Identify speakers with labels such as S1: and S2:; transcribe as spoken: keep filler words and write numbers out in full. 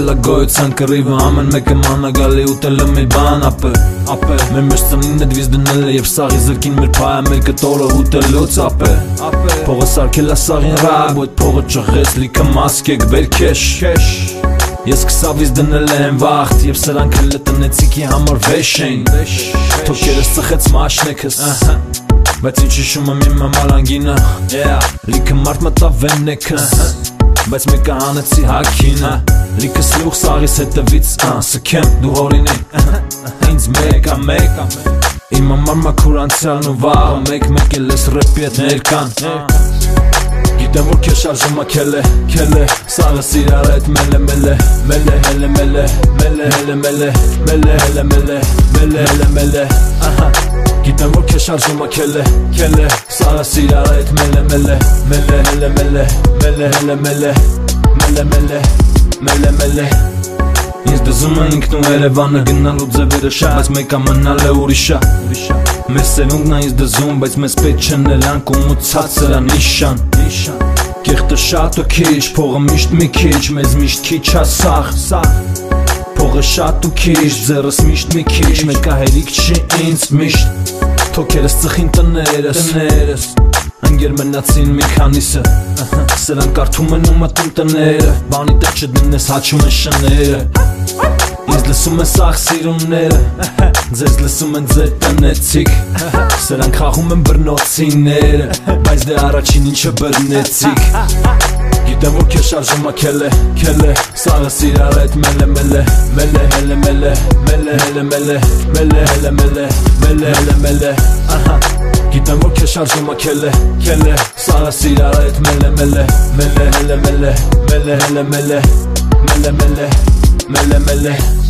S1: կատարել է գոյության կռիվը Ամեն մեկը մանագալի ուտել է մեր բան ապը Ապը Մեր մեջ ծնին էդ վիզ դնել է Եվ սաղի զրկին մեր պայը մեր կտորը ուտելուց ապը Փողը սարքել է սաղին ռաբ Ու էդ փողը ճղեց լիքը մասկեկ բեր քեշ Ես կսավից դնել եմ վաղթ Եվ սրանք հլը տնեցիքի համար վեշ էին Թոքերս ծխեց մաշնեքս Բայց ինչ իշում եմ իմ ամալանգինը Լիքը մարդ մտավ վենեքս Բայց մեկը հանեցի հակինը Լիքը սլուխ սաղիս հետևից Սքեմ դու հորին են Ինձ մեկ ամեկ Իմ ամար մաքուր անցյալն ու վաղը Մեկ մեկ էլ ես ռեպի հետ ներկան Գիտեմ որ քեզ շարժում ա քելե, քելե Սաղը սիրար էդ մելե, մելե Մելե, հելե, մելե Մելե, հելե, մելե Մելե, հելե, մելե Մելե, հելե, մելե Գիտեմ որ քեզ շարժում ա քելե, քելե Սաղը սիրար էդ մելե, մելե Մելե, հելե, մելե Մելե, հելե, մելե Մելե, մելե Մելե, մելե Ինձ դզում է ինքն ու Երևանը գնալու ձևերը շատ Բայց մեկա մնալ է ուրիշա Մեր սերունդն է ինձ դզում Բայց մեզ պետք չեն նրանք ու մուցացր ա նիշան Կեղտը շատ ու քիչ, փողը միշտ մի քիչ Մեզ միշտ քիչ ա սաղ Փողը շատ ու քիչ, ձեռս միշտ մի քիչ Մեկա հերիք չի ինձ միշտ Թոքերս ծխին տներս Անգեր մնացին մի քանիսը Սրանք կարդում են ու մտում տները Բանի տեղ չդնես հաչում են շները Ինձ լսում են սաղ սիրունները Ձեզ լսում են ձեր տնեցիք Սրանք խաղում են բրնոցիները Բայց դե առաջին ինչը բրնեցիք Գիտեմ որ քեզ շարժում ա քելե, քելե Սաղը սիրար էդ մելե, մելե Մելե, հելե, մելե Մելե, հելե, մելե Մելե, հելե, մելե Մելե, հելե, մելե Գիտեմ որ քեզ շարժում ա քելե, քելե Սաղը սիրար էդ մելե, մելե Մելե, հելե, մելե Մելե, հելե, մելե Մելե, մելե Մելե, մելե